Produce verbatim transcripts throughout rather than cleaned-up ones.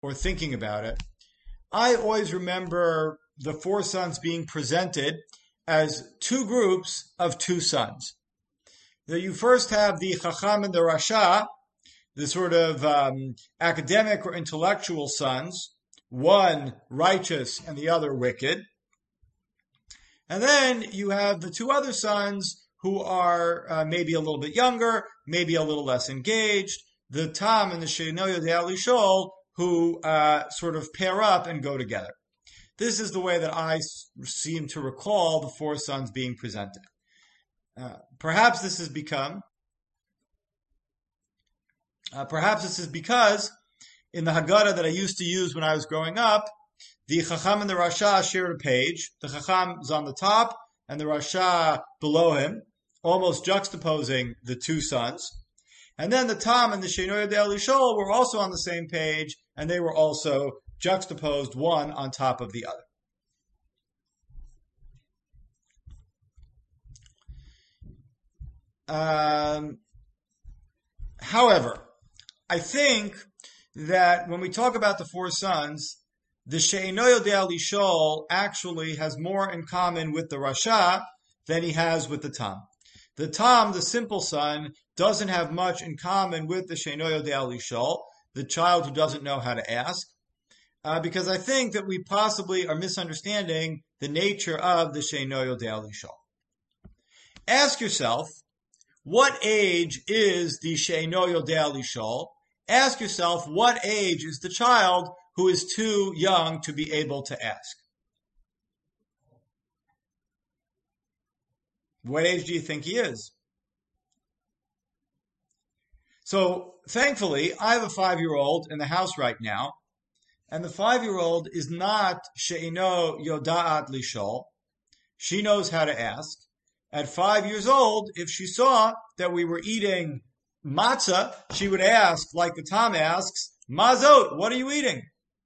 or thinking about it, I always remember the four sons being presented as two groups of two sons. That you first have the Chacham and the Rasha, the sort of um, academic or intellectual sons, one righteous and the other wicked. And then you have the two other sons who are uh, maybe a little bit younger, maybe a little less engaged, the Tam and the Sheino Yodea Lishol, who uh, sort of pair up and go together. This is the way that I seem to recall the four sons being presented. Uh, perhaps this has become, uh, perhaps this is because in the Haggadah that I used to use when I was growing up, the Chacham and the Rasha shared a page. The Chacham is on the top and the Rasha below him, almost juxtaposing the two sons. And then the Tam and the Sheino Yodea Lishol were also on the same page, and they were also juxtaposed one on top of the other. Um, however, I think that when we talk about the four sons, the Sheino Yodea Lishol actually has more in common with the Rasha than he has with the Tam. The Tam, the simple son, doesn't have much in common with the Sheino Yodea Lishol, the child who doesn't know how to ask, uh, because I think that we possibly are misunderstanding the nature of the Sheino Yodea Lishol. Ask yourself, what age is the Sheino Yodea Lishol? Ask yourself, what age is the child who is too young to be able to ask? What age do you think he is? So, thankfully, I have a five-year-old in the house right now, and the five-year-old is not She'ino Yodaat Lishol. She knows how to ask. At five years old, if she saw that we were eating matzah, she would ask, like the Tam asks, Mazot, what are you eating?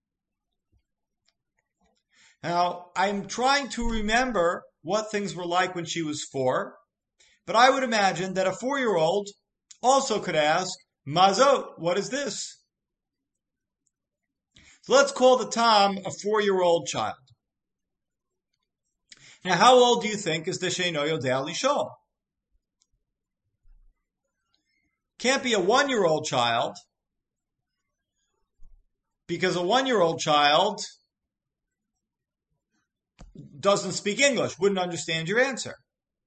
Now, I'm trying to remember what things were like when she was four, but I would imagine that a four-year-old also could ask, Mazot, what is this? So let's call the Tam a four-year-old child. Now, how old do you think is the Sheino Yodea Lishol? Can't be a one-year-old child, because a one-year-old child doesn't speak English, wouldn't understand your answer.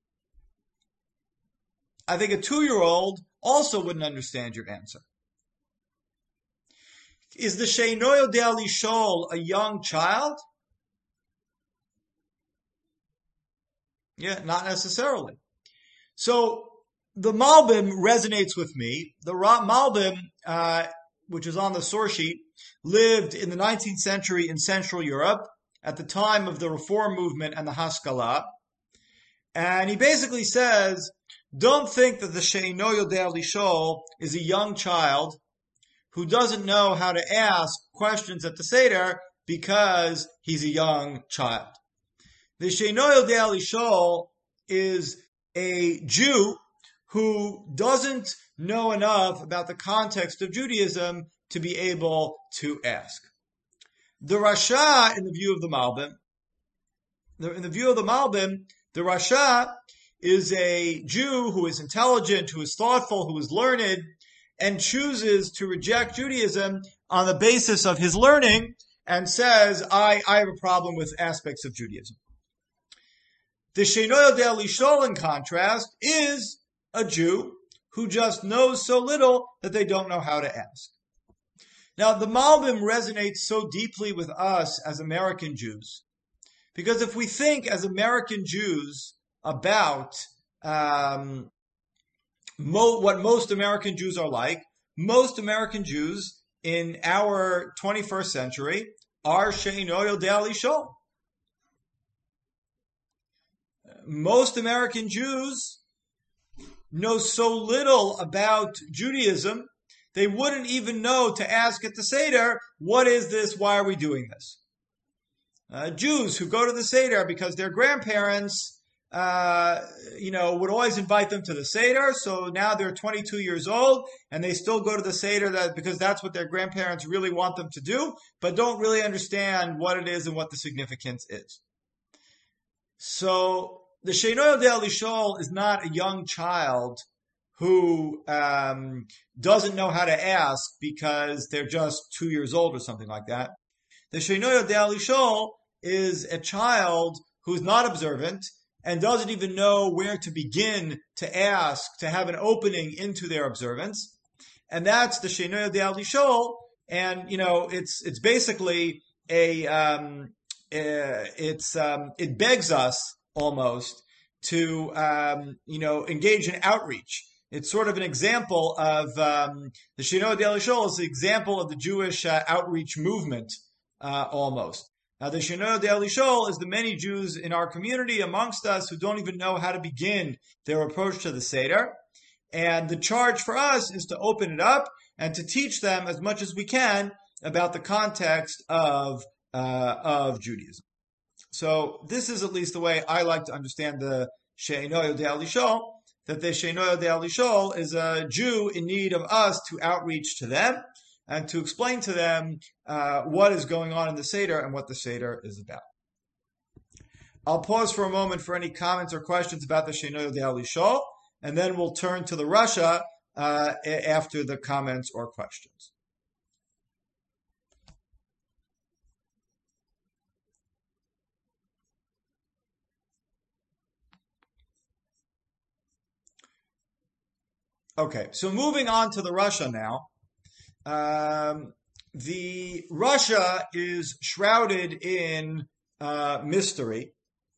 I think a two-year-old also wouldn't understand your answer. Is the Sheino Yodea Lishol a young child? Yeah, not necessarily. So the Malbim resonates with me. The Malbim, uh, which is on the source sheet, lived in the nineteenth century in Central Europe at the time of the Reform movement and the Haskalah. And he basically says, don't think that the Sheino Yodea Lishol is a young child who doesn't know how to ask questions at the Seder because he's a young child. The Sheino Yodea Lishol is a Jew who doesn't know enough about the context of Judaism to be able to ask. The Rasha, in the view of the Malbim, in the view of the Malbim, the Rasha is a Jew who is intelligent, who is thoughtful, who is learned, and chooses to reject Judaism on the basis of his learning and says, I, I have a problem with aspects of Judaism. The Sheino Yodea Lishol, in contrast, is a Jew who just knows so little that they don't know how to ask. Now, the Malbim resonates so deeply with us as American Jews, because if we think as American Jews about um, mo- what most American Jews are like, most American Jews in our twenty-first century are Sheino Yodea Lishol. Most American Jews know so little about Judaism, they wouldn't even know to ask at the Seder, what is this? Why are we doing this? Uh, Jews who go to the Seder because their grandparents uh, you know, would always invite them to the Seder. So now they're twenty-two years old and they still go to the Seder that, because that's what their grandparents really want them to do, but don't really understand what it is and what the significance is. So the She'eino Yodea Lishol is not a young child who um, doesn't know how to ask because they're just two years old or something like that. The She'eino Yodea Lishol is a child who's not observant and doesn't even know where to begin to ask, to have an opening into their observance. And that's the She'eino Yodea Lishol. And, you know, it's it's basically a, um, uh, it's um, it begs us almost to, um, you know, engage in outreach. It's sort of an example of, um, the She'eino Yodea Lishol is an example of the Jewish uh, outreach movement, uh, almost. Now, the She'eino Yodea Lishol is the many Jews in our community amongst us who don't even know how to begin their approach to the Seder. And the charge for us is to open it up and to teach them as much as we can about the context of, uh, of Judaism. So this is at least the way I like to understand the She'eino Yodea Lishol, that the She'eino Yodea Lishol is a Jew in need of us to outreach to them and to explain to them uh, what is going on in the Seder and what the Seder is about. I'll pause for a moment for any comments or questions about the She'eino Yodea Lishol, and then we'll turn to the Rasha uh, after the comments or questions. Okay, so moving on to the Rasha now. Um, the Rasha is shrouded in uh, mystery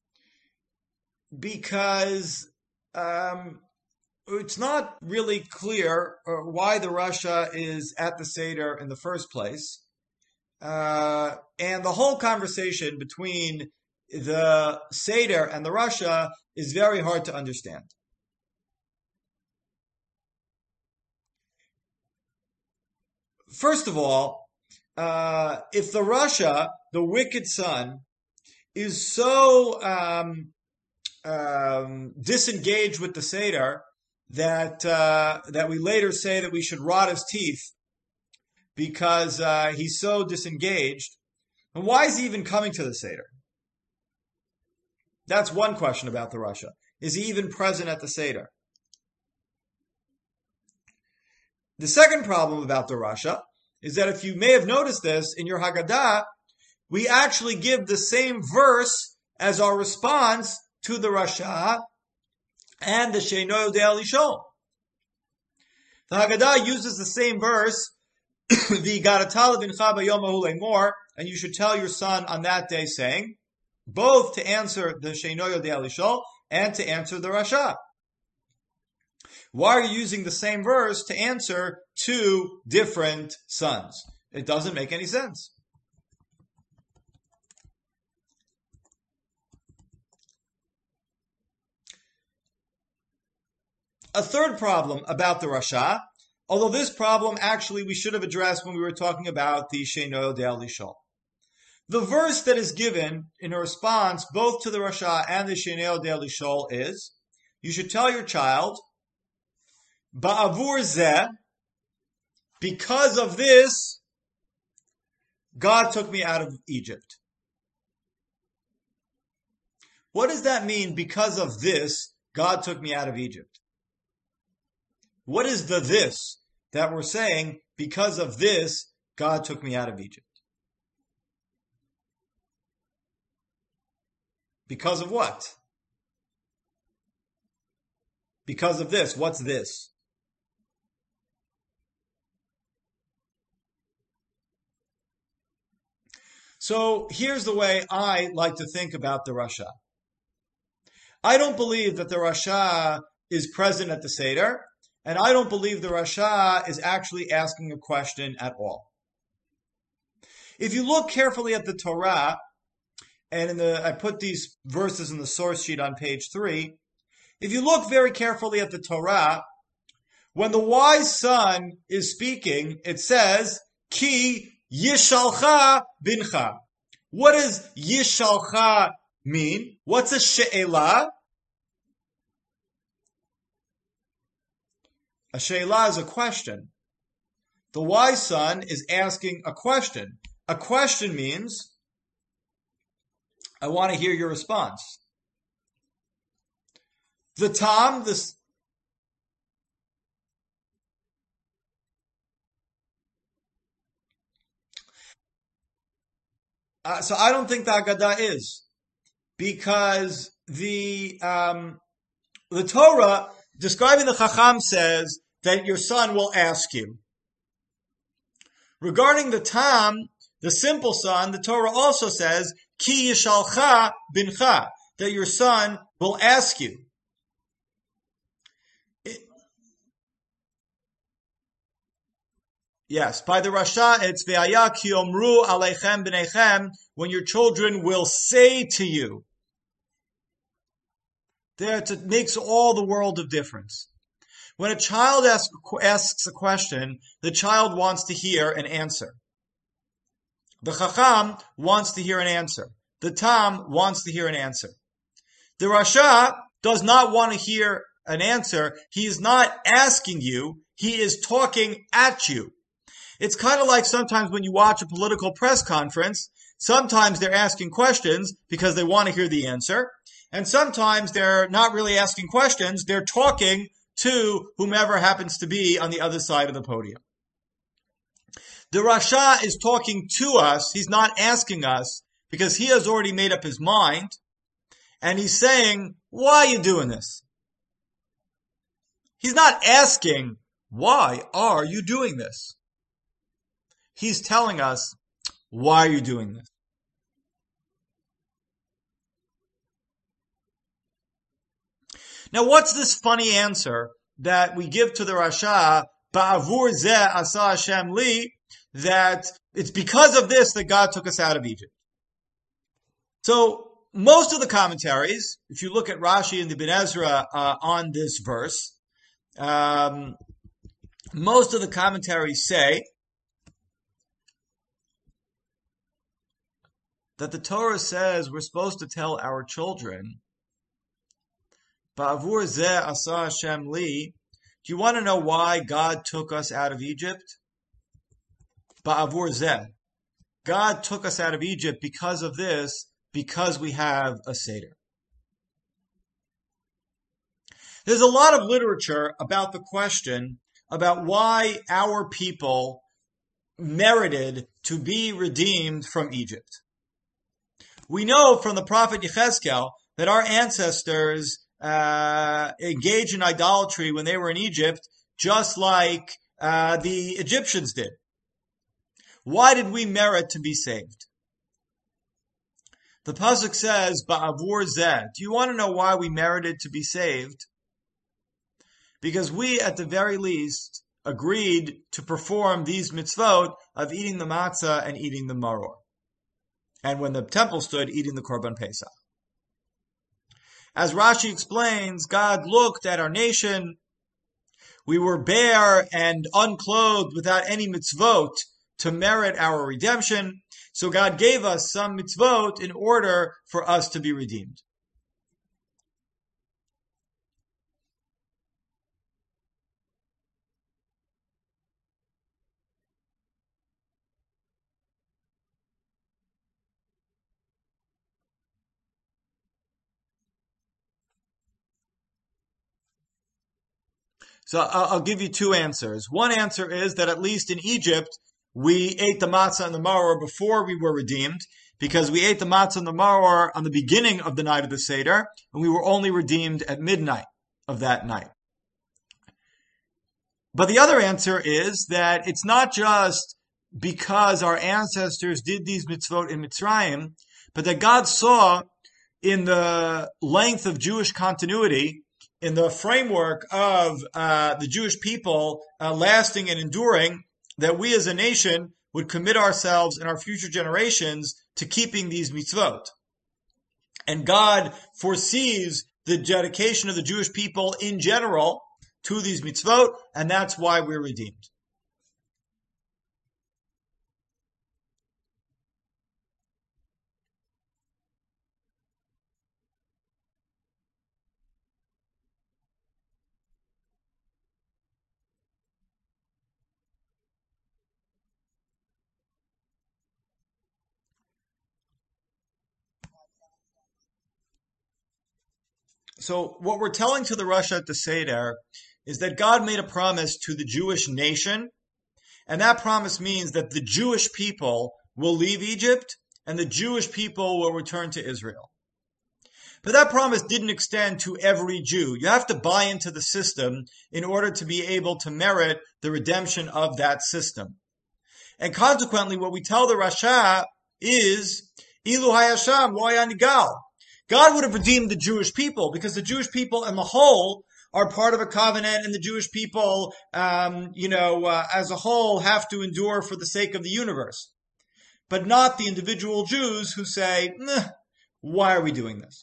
because um, it's not really clear uh, why the Rasha is at the Seder in the first place. Uh, and the whole conversation between the Seder and the Rasha is very hard to understand. First of all, uh, if the Rasha, the wicked son, is so um, um, disengaged with the Seder that uh, that we later say that we should rot his teeth because uh, he's so disengaged, and why is he even coming to the Seder? That's one question about the Rasha. Is he even present at the Seder? The second problem about the Rasha is that if you may have noticed this in your Haggadah, we actually give the same verse as our response to the Rasha and the She'eino Yodea Lishol. The Haggadah uses the same verse, V'yigaratah levincha b'yom hahu lemor, and you should tell your son on that day, saying, both to answer the She'eino Yodea Lishol and to answer the Rasha. Why are you using the same verse to answer two different sons? It doesn't make any sense. A third problem about the Rasha, although this problem actually we should have addressed when we were talking about the She'eino Yodea Lishol. The verse that is given in a response both to the Rasha and the She'eino Yodea Lishol is, you should tell your child, Ba'avur zeh, because of this, God took me out of Egypt. What does that mean, because of this, God took me out of Egypt? What is the this that we're saying, because of this, God took me out of Egypt? Because of what? Because of this. What's this? So here's the way I like to think about the Rasha. I don't believe that the Rasha is present at the Seder, and I don't believe the Rasha is actually asking a question at all. If you look carefully at the Torah, and in the I put these verses in the source sheet on page three, if you look very carefully at the Torah, when the wise son is speaking, it says, Ki Yishalcha bincha. What does Yishalcha mean? What's a she'elah? A she'elah is a question. The wise son is asking a question. A question means, I want to hear your response. The tam, this, uh, so I don't think the Haggadah is, because the um, the Torah describing the Chacham says that your son will ask you. Regarding the tam, the simple son, the Torah also says, Ki yishalcha bincha, that your son will ask you. It, yes, by the Rasha, it's ve'aya ki omru aleichem b'neichem, when your children will say to you. There, it makes all the world of difference. When a child asks, asks a question, the child wants to hear an answer. The Chacham wants to hear an answer. The Tam wants to hear an answer. The Rasha does not want to hear an answer. He is not asking you. He is talking at you. It's kind of like sometimes when you watch a political press conference, sometimes they're asking questions because they want to hear the answer. And sometimes they're not really asking questions. They're talking to whomever happens to be on the other side of the podium. The Rasha is talking to us. He's not asking us because he has already made up his mind. And he's saying, why are you doing this? He's not asking, why are you doing this? He's telling us, why are you doing this? Now, what's this funny answer that we give to the Rasha, Ba'avur zeh asa Hashem li, that it's because of this that God took us out of Egypt? So, most of the commentaries, if you look at Rashi and the Ibn Ezra uh, on this verse, um, most of the commentaries say that the Torah says we're supposed to tell our children, Ba'avur zeh asa Hashem li. Do you want to know why God took us out of Egypt? Ba'avur zeh. God took us out of Egypt because of this, because we have a Seder. There's a lot of literature about the question about why our people merited to be redeemed from Egypt. We know from the prophet Yechezkel that our ancestors uh, engaged in idolatry when they were in Egypt, just like uh, the Egyptians did. Why did we merit to be saved? The pasuk says, "Ba'avur zeh." Do you want to know why we merited to be saved? Because we, at the very least, agreed to perform these mitzvot of eating the matzah and eating the maror. And when the temple stood, eating the korban pesach. As Rashi explains, God looked at our nation. We were bare and unclothed without any mitzvot to merit our redemption. So God gave us some mitzvot in order for us to be redeemed. So I'll give you two answers. One answer is that at least in Egypt, we ate the matzah and the maror before we were redeemed, because we ate the matzah and the maror on the beginning of the night of the Seder, and we were only redeemed at midnight of that night. But the other answer is that it's not just because our ancestors did these mitzvot in Mitzrayim, but that God saw in the length of Jewish continuity, in the framework of uh, the Jewish people uh, lasting and enduring, that we as a nation would commit ourselves and our future generations to keeping these mitzvot. And God foresees the dedication of the Jewish people in general to these mitzvot, and that's why we're redeemed. So what we're telling to the Rasha at the Seder is that God made a promise to the Jewish nation, and that promise means that the Jewish people will leave Egypt and the Jewish people will return to Israel. But that promise didn't extend to every Jew. You have to buy into the system in order to be able to merit the redemption of that system. And consequently, what we tell the Rasha is, Ilu hayasham lo hayanigal. God would have redeemed the Jewish people because the Jewish people in the whole are part of a covenant, and the Jewish people, um, you know, uh, as a whole have to endure for the sake of the universe. But not the individual Jews who say, why are we doing this?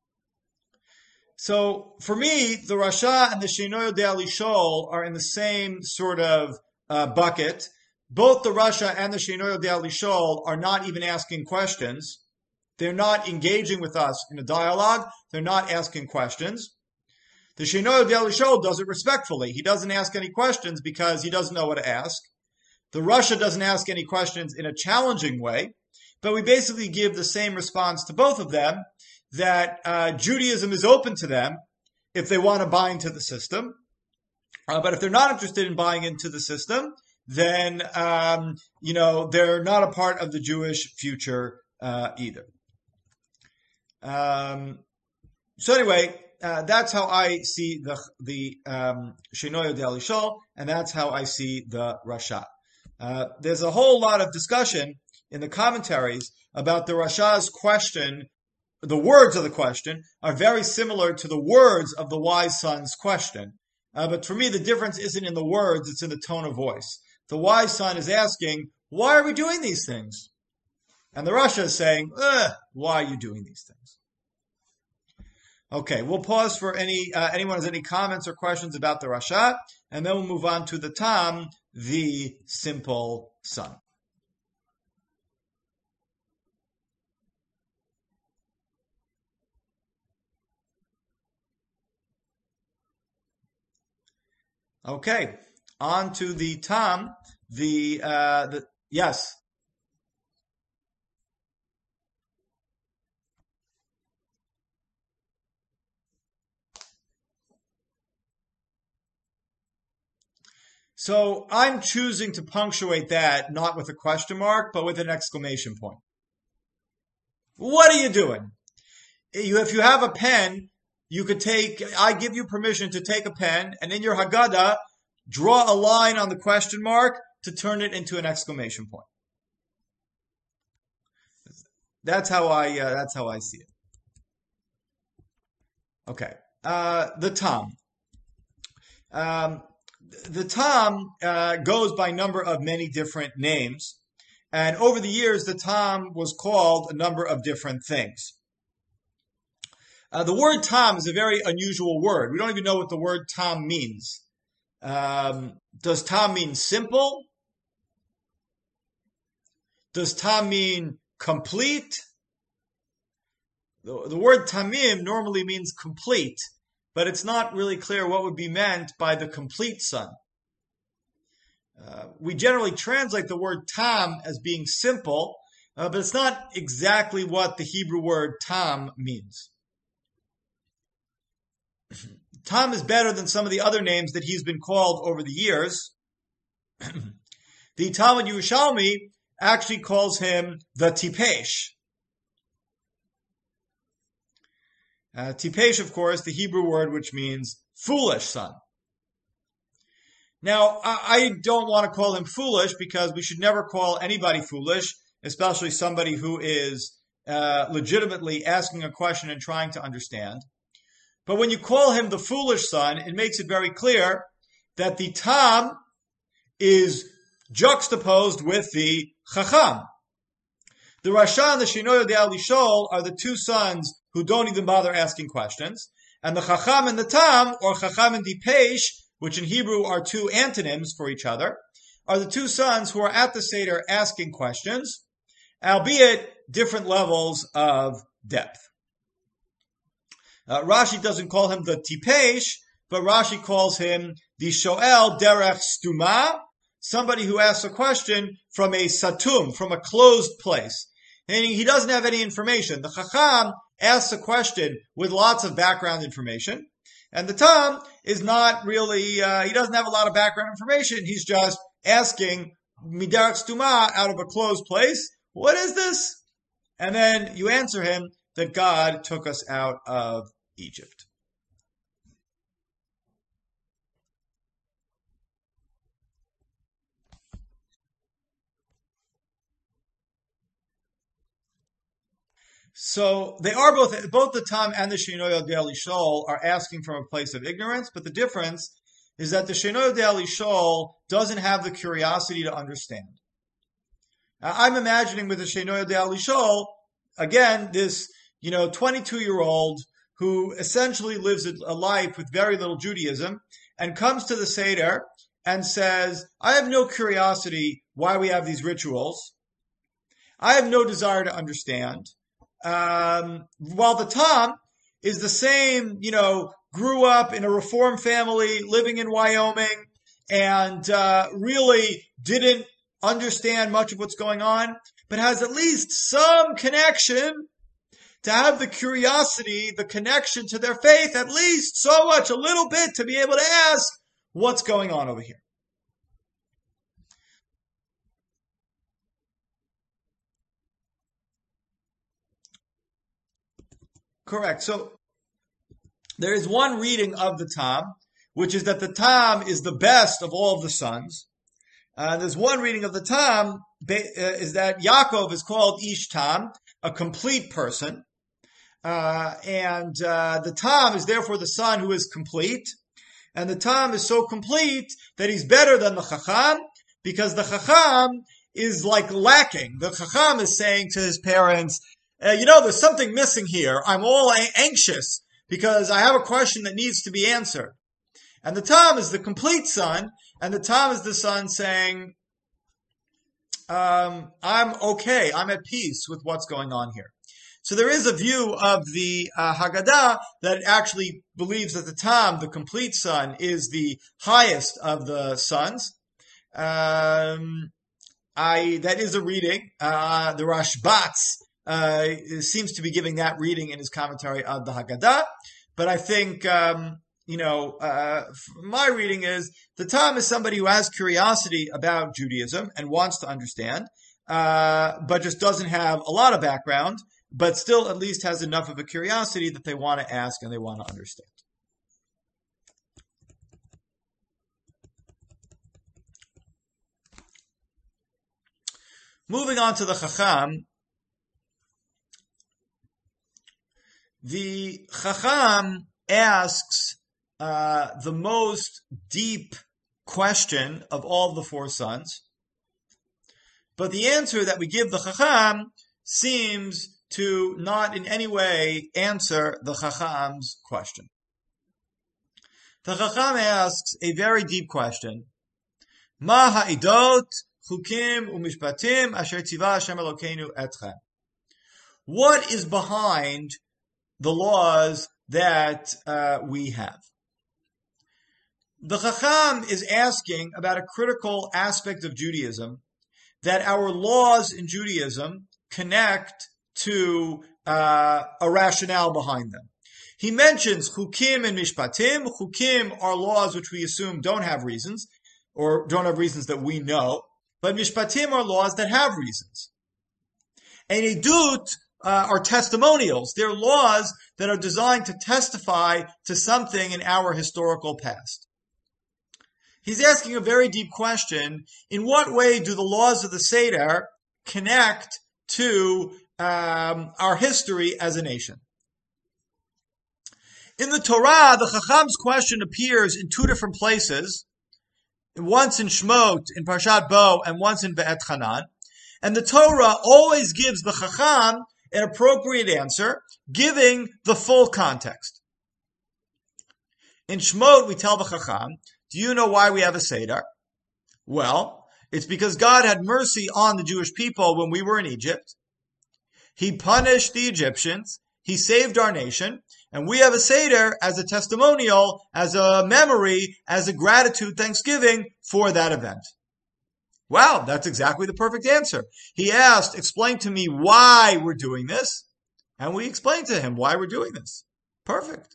So for me, the Rasha and the Sheino Yodea Lishol are in the same sort of uh, bucket. Both the Rasha and the Sheino Yodea Lishol are not even asking questions. They're not engaging with us in a dialogue. They're not asking questions. The Sheino Yodea Lishol does it respectfully. He doesn't ask any questions because he doesn't know what to ask. The Rasha doesn't ask any questions in a challenging way, but we basically give the same response to both of them, that uh, Judaism is open to them if they want to buy into the system. Uh, but if they're not interested in buying into the system, then, um, you know, they're not a part of the Jewish future uh, either. Um, so anyway, uh, that's how I see the the um, Sheino Yodea Lishol, and that's how I see the Rasha. Uh, there's a whole lot of discussion in the commentaries about the Rasha's question. The words of the question are very similar to the words of the wise son's question. Uh, but for me, the difference isn't in the words, it's in the tone of voice. The wise son is asking, why are we doing these things? And the Rasha is saying, why are you doing these things? Okay, we'll pause for any, uh, anyone has any comments or questions about the Rasha, and then we'll move on to the Tam, the simple son. Okay, on to the Tam, the, uh, the, yes. So I'm choosing to punctuate that not with a question mark, but with an exclamation point. What are you doing? If you have a pen, you could take, I give you permission to take a pen and in your Haggadah, draw a line on the question mark to turn it into an exclamation point. That's how I, uh, that's how I see it. Okay. Uh, the Tam. Um, The Tam uh, goes by number of many different names, and over the years, the Tam was called a number of different things. Uh, the word Tam is a very unusual word. We don't even know what the word Tam means. Um, does Tam mean simple? Does Tam mean complete? The, the word Tamim normally means complete, but it's not really clear what would be meant by the complete son. Uh, we generally translate the word tam as being simple, uh, but it's not exactly what the Hebrew word tam means. Tam is better than some of the other names that he's been called over the years. The Talmud Yerushalmi actually calls him the Tipesh. Uh, Tipesh, of course, the Hebrew word which means foolish son. Now, I, I don't want to call him foolish because we should never call anybody foolish, especially somebody who is uh, legitimately asking a question and trying to understand. But when you call him the foolish son, it makes it very clear that the Tam is juxtaposed with the Chacham. The Rasha and the Sheino Yodea Lishol are the two sons who don't even bother asking questions. And the Chacham and the Tam, or Chacham and Tipesh, which in Hebrew are two antonyms for each other, are the two sons who are at the Seder asking questions, albeit different levels of depth. Uh, Rashi doesn't call him the Tipesh, but Rashi calls him the Shoel Derech Stuma, somebody who asks a question from a satum, from a closed place. meaning he doesn't have any information. The Chacham asks a question with lots of background information, and the Tam is not really, uh, he doesn't have a lot of background information. He's just asking Midarak Stuma out of a closed place, what is this? And then you answer him that God took us out of Egypt. So they are both, both the Tam and the Sheino Yodea Lishol are asking from a place of ignorance, but the difference is that the Sheino Yodea Lishol doesn't have the curiosity to understand. Now, I'm imagining with the Sheino Yodea Lishol, again, this, you know, twenty-two-year-old who essentially lives a life with very little Judaism and comes to the Seder and says, I have no curiosity why we have these rituals. I have no desire to understand. Um, while the Tam is the same, you know, grew up in a Reform family, living in Wyoming, and uh, really didn't understand much of what's going on, but has at least some connection to have the curiosity, the connection to their faith, at least so much, a little bit, to be able to ask what's going on over here. Correct. So there is one reading of the Tam, which is that the Tam is the best of all of the sons. Uh, there's one reading of the Tam uh, is that Yaakov is called Ish Tam, a complete person. Uh, and uh, the Tam is therefore the son who is complete. And the Tam is so complete that he's better than the Chacham, because the Chacham is like lacking. The Chacham is saying to his parents, uh, you know, there's something missing here. I'm all a- anxious because I have a question that needs to be answered. And the Tam is the complete son, and the Tam is the son saying, um, I'm okay, I'm at peace with what's going on here. So there is a view of the uh, Haggadah that actually believes that the Tam, the complete son, is the highest of the sons. Um, I that is a reading. Uh, the Rashbatz uh, seems to be giving that reading in his commentary on the Haggadah. But I think, um, you know, uh, my reading is the Tam is somebody who has curiosity about Judaism and wants to understand, uh, but just doesn't have a lot of background, but still at least has enough of a curiosity that they want to ask and they want to understand. Moving on to the Chacham, the Chacham asks uh, the most deep question of all the four sons, but the answer that we give the Chacham seems to not in any way answer the Chacham's question. The Chacham asks a very deep question. Ma ha'idot chukim u'mishpatim asher tzivah Hashem Elokeinu etchem. What is behind the laws that uh, we have? The Chacham is asking about a critical aspect of Judaism, that our laws in Judaism connect to uh, a rationale behind them. He mentions chukim and mishpatim. Chukim are laws which we assume don't have reasons, or don't have reasons that we know, but mishpatim are laws that have reasons. And edut uh, are testimonials. They're laws that are designed to testify to something in our historical past. He's asking a very deep question. In what way do the laws of the Seder connect to um, our history as a nation? In the Torah, the Chacham's question appears in two different places. Once in Shmot, in Parshat Bo, and once in Be'et Hanan. And the Torah always gives the Chacham an appropriate answer, giving the full context. In Shmot, we tell the Chacham, do you know why we have a Seder? Well, it's because God had mercy on the Jewish people when we were in Egypt. He punished the Egyptians. He saved our nation. And we have a Seder as a testimonial, as a memory, as a gratitude, thanksgiving for that event. Wow, that's exactly the perfect answer. He asked, explain to me why we're doing this. And we explained to him why we're doing this. Perfect.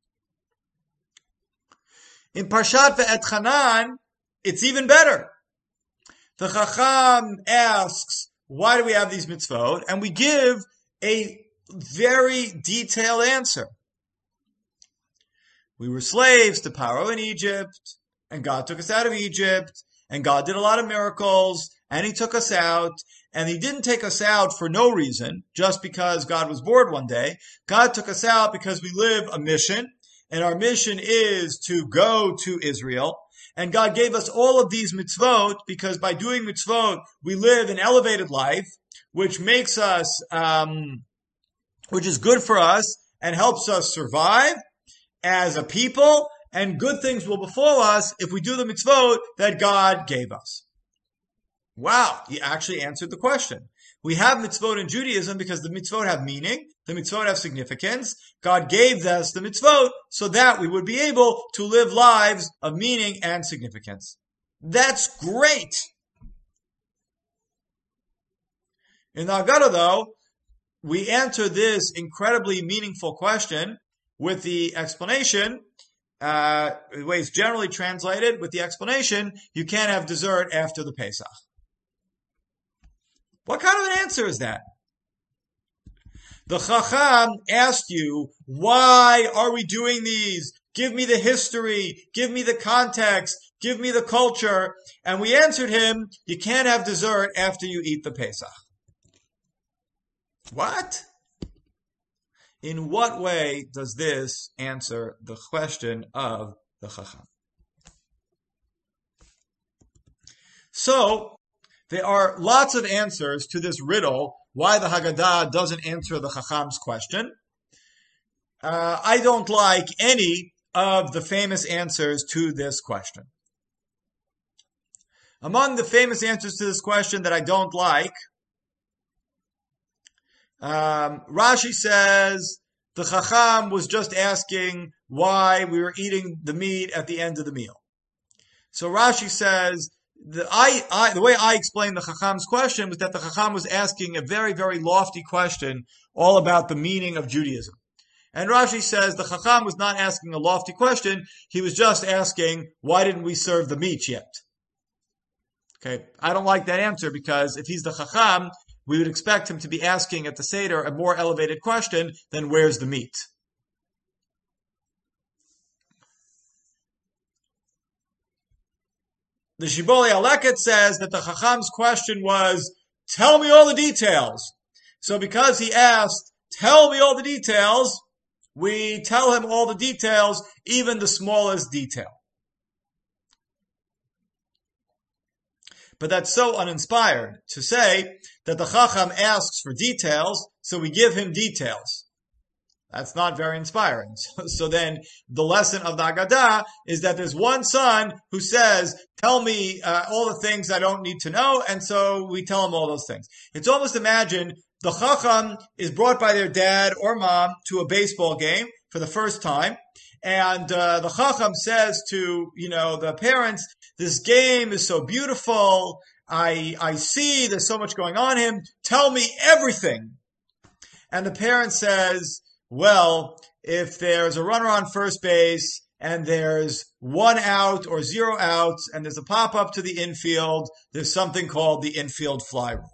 In Parshat Ve'etchanan, it's even better. The Chacham asks, why do we have these mitzvot? And we give a very detailed answer. We were slaves to Paro in Egypt, and God took us out of Egypt, and God did a lot of miracles, and He took us out, and He didn't take us out for no reason, just because God was bored one day. God took us out because we live a mission, and our mission is to go to Israel. And God gave us all of these mitzvot because by doing mitzvot, we live an elevated life, which makes us, um, which is good for us and helps us survive as a people, and good things will befall us if we do the mitzvot that God gave us. Wow, he actually answered the question. We have mitzvot in Judaism because the mitzvot have meaning, the mitzvot have significance. God gave us the mitzvot so that we would be able to live lives of meaning and significance. That's great. In the Haggadah, though, we answer this incredibly meaningful question with the explanation, uh, the way it's generally translated, with the explanation, you can't have dessert after the Pesach. What kind of an answer is that? The Chacham asked you, why are we doing these? Give me the history, give me the context, give me the culture. And we answered him, you can't have dessert after you eat the Pesach. What? In what way does this answer the question of the Chacham? So, there are lots of answers to this riddle, why the Haggadah doesn't answer the Chacham's question. Uh, I don't like any of the famous answers to this question. Among the famous answers to this question that I don't like, um, Rashi says the Chacham was just asking why we were eating the meat at the end of the meal. So Rashi says, The, I, I, the way I explained the Chacham's question was that the Chacham was asking a very, very lofty question all about the meaning of Judaism. And Rashi says the Chacham was not asking a lofty question, he was just asking, why didn't we serve the meat yet? Okay, I don't like that answer because if he's the Chacham, we would expect him to be asking at the Seder a more elevated question than where's the meat? The Shibbolei Aleket says that the Chacham's question was, tell me all the details. So because he asked, tell me all the details, we tell him all the details, even the smallest detail. But that's so uninspired to say that the Chacham asks for details, so we give him details. That's not very inspiring. So, so then the lesson of the Haggadah is that there's one son who says, tell me uh, all the things I don't need to know, and so we tell him all those things. It's almost imagine the Chacham is brought by their dad or mom to a baseball game for the first time, and uh, the Chacham says to, you know, the parents, this game is so beautiful, I, I see there's so much going on in him, tell me everything. And the parent says, well, if there's a runner on first base and there's one out or zero outs and there's a pop-up to the infield, there's something called the infield fly rule.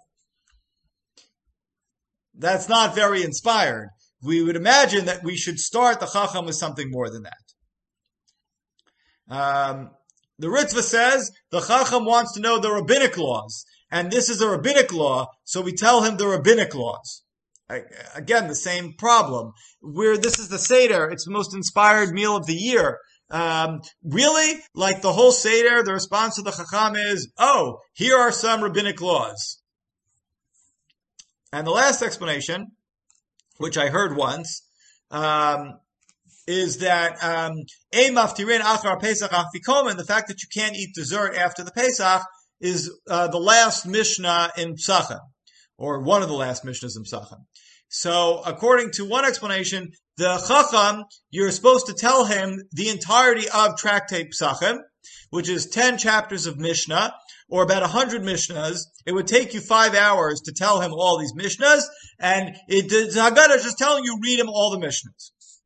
That's not very inspired. We would imagine that we should start the Chacham with something more than that. Um, the Ritva says the Chacham wants to know the rabbinic laws, and this is a rabbinic law, so we tell him the rabbinic laws. Again, the same problem. Where this is the Seder, it's the most inspired meal of the year. Um, really, like the whole Seder, the response to the Chacham is, oh, here are some rabbinic laws. And the last explanation, which I heard once, um, is that um, maftirin achar Pesach afikomen, the fact that you can't eat dessert after the Pesach, is uh, the last Mishnah in Psachim, or one of the last Mishnahs in Psachim. So, according to one explanation, the Chacham, you're supposed to tell him the entirety of Tractate Psachim, which is ten chapters of Mishnah, or about a hundred Mishnahs, it would take you five hours to tell him all these Mishnahs, and it, the Haggadah is just telling you, read him all the Mishnahs.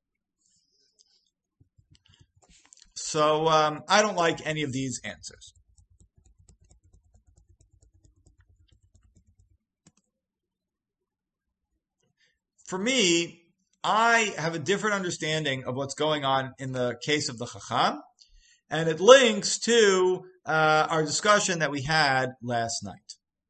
So um, I don't like any of these answers. For me, I have a different understanding of what's going on in the case of the Chacham, and it links to uh, our discussion that we had last night.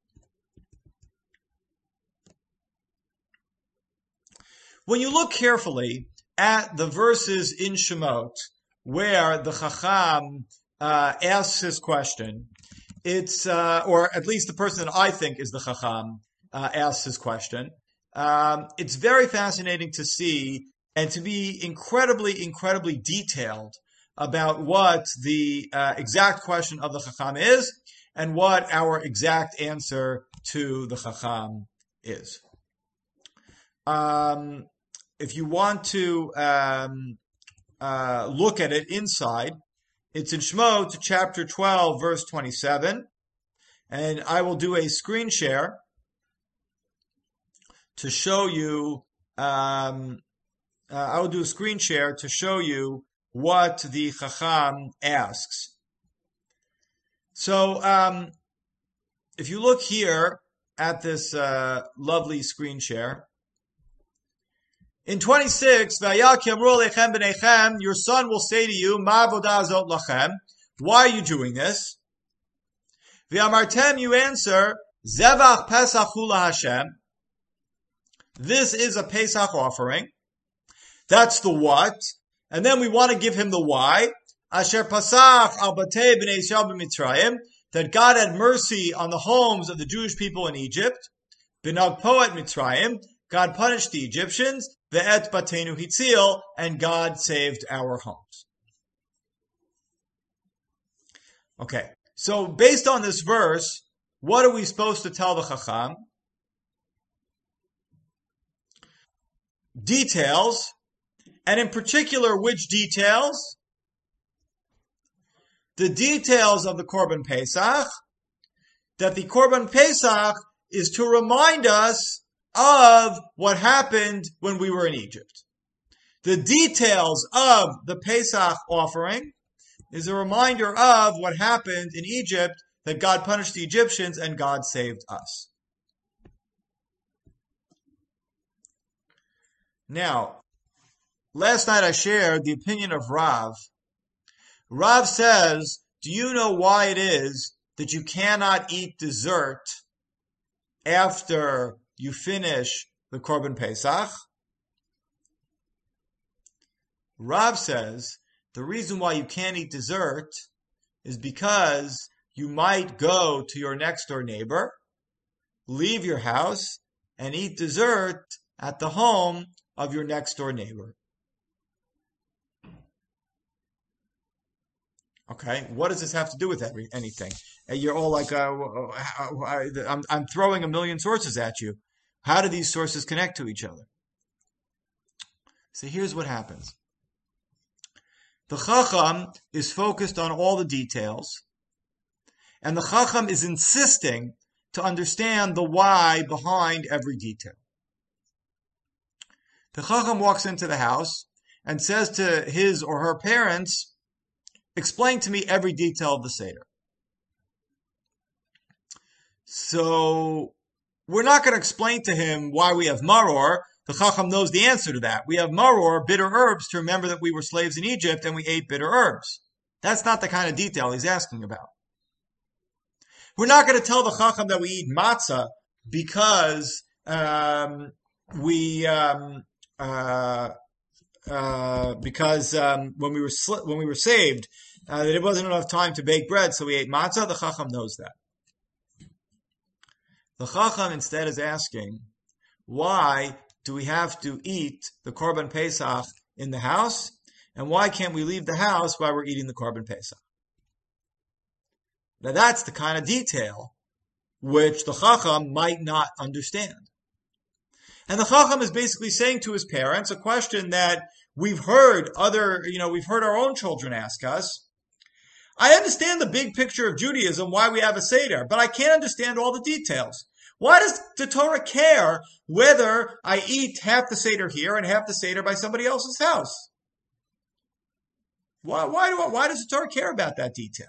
When you look carefully at the verses in Shemot where the Chacham uh, asks his question, it's uh, or at least the person that I think is the Chacham uh, asks his question. Um, it's very fascinating to see and to be incredibly, incredibly detailed about what the uh, exact question of the Chacham is and what our exact answer to the Chacham is. Um, if you want to um, uh, look at it inside, it's in Shemot chapter twelve, verse twenty-seven, and I will do a screen share to show you, um, uh, I will do a screen share to show you what the Chacham asks. So, um, if you look here at this uh, lovely screen share, in twenty-six, your son will say to you, Ma avodah zot lachem, why are you doing this? V'amartem, you answer, Zevach Pesach hu laHashem. This is a Pesach offering. That's the what. And then we want to give him the why. Asher Pasach al batei b'nei Yisrael b'Mitzrayim, that God had mercy on the homes of the Jewish people in Egypt. B'nag poet Mitzrayim, God punished the Egyptians. Ve'et batenu hitzil, and God saved our homes. Okay, so based on this verse, what are we supposed to tell the Chacham? Details, and in particular, which details? The details of the Korban Pesach, that the Korban Pesach is to remind us of what happened when we were in Egypt. The details of the Pesach offering is a reminder of what happened in Egypt, that God punished the Egyptians and God saved us. Now, last night I shared the opinion of Rav. Rav says, do you know why it is that you cannot eat dessert after you finish the Korban Pesach? Rav says, the reason why you can't eat dessert is because you might go to your next door neighbor, leave your house, and eat dessert at the home of your next door neighbor. Okay, what does this have to do with every, anything? You're all like, uh, I'm, I'm throwing a million sources at you. How do these sources connect to each other? So here's what happens. The Chacham is focused on all the details, and the Chacham is insisting to understand the why behind every detail. The Chacham walks into the house and says to his or her parents, explain to me every detail of the Seder. So we're not going to explain to him why we have maror. The Chacham knows the answer to that. We have maror, bitter herbs, to remember that we were slaves in Egypt and we ate bitter herbs. That's not the kind of detail he's asking about. We're not going to tell the Chacham that we eat matzah because um, we um, uh, uh, because um, when we were sl- when we were saved, uh, that it wasn't enough time to bake bread, so we ate matzah. The Chacham knows that. The Chacham instead is asking, why do we have to eat the Korban Pesach in the house? And why can't we leave the house while we're eating the Korban Pesach? Now that's the kind of detail which the Chacham might not understand. And the Chacham is basically saying to his parents a question that we've heard other, you know, we've heard our own children ask us. I understand the big picture of Judaism, why we have a Seder, but I can't understand all the details. Why does the Torah care whether I eat half the Seder here and half the Seder by somebody else's house? Why, why, do I, why does the Torah care about that detail?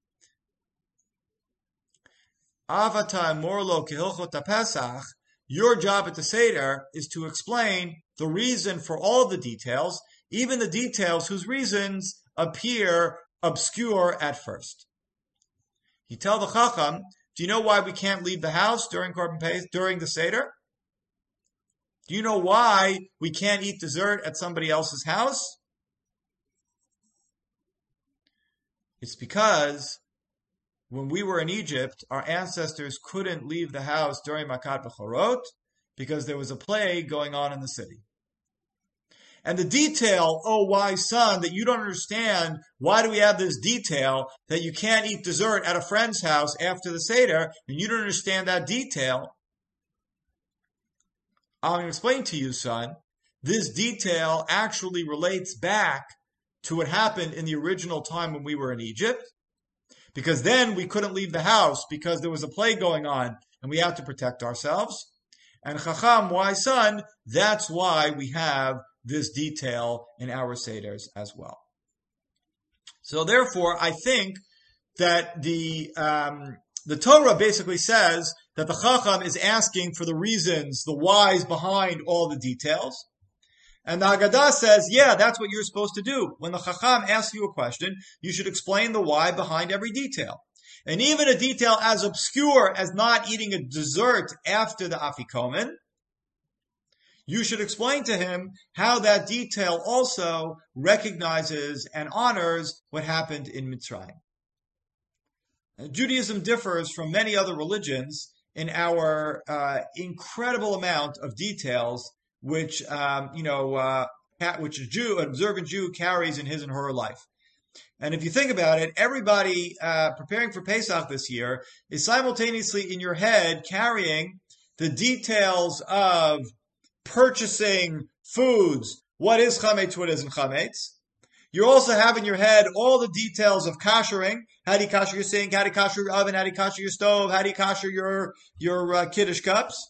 Avatar Morlo Kehilchot Pesach, your job at the Seder is to explain the reason for all the details, even the details whose reasons appear obscure at first. You tell the Chacham, do you know why we can't leave the house during Korban Pesach, during the Seder? Do you know why we can't eat dessert at somebody else's house? It's because when we were in Egypt, our ancestors couldn't leave the house during Makat Bechorot because there was a plague going on in the city. And the detail, oh wise son, that you don't understand, why do we have this detail that you can't eat dessert at a friend's house after the Seder, and you don't understand that detail? I'm going to explain to you, son. This detail actually relates back to what happened in the original time when we were in Egypt, because then we couldn't leave the house because there was a plague going on, and we had to protect ourselves. And Chacham, wise son, that's why we have this detail in our Seders as well. So therefore, I think that the um, the Torah basically says that the Chacham is asking for the reasons, the whys behind all the details. And the Haggadah says, yeah, that's what you're supposed to do. When the Chacham asks you a question, you should explain the why behind every detail. And even a detail as obscure as not eating a dessert after the Afikomen, you should explain to him how that detail also recognizes and honors what happened in Mitzrayim. Judaism differs from many other religions in our uh, incredible amount of details, which um, you know, uh, which a Jew, an observant Jew, carries in his and her life. And if you think about it, everybody uh, preparing for Pesach this year is simultaneously in your head carrying the details of purchasing foods. What is chametz? What isn't chametz? You also have in your head all the details of kashering. How do you kasher your sink? How do you kasher your oven? How do you kasher your stove? How do you kasher your your uh, kiddush cups?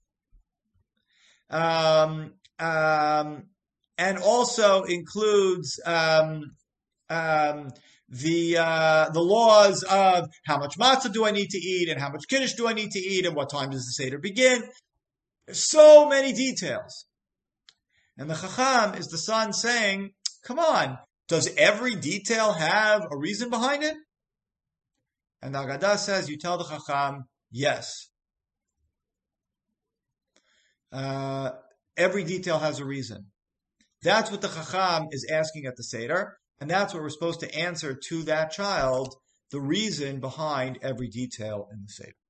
Um, um, and also includes um, um, the uh, the laws of how much matzah do I need to eat, and how much kiddush do I need to eat, and what time does the seder begin. There's so many details. And the Chacham is the son saying, come on, does every detail have a reason behind it? And the Haggadah says, you tell the Chacham, yes. Uh, every detail has a reason. That's what the Chacham is asking at the Seder, and that's what we're supposed to answer to that child, the reason behind every detail in the Seder.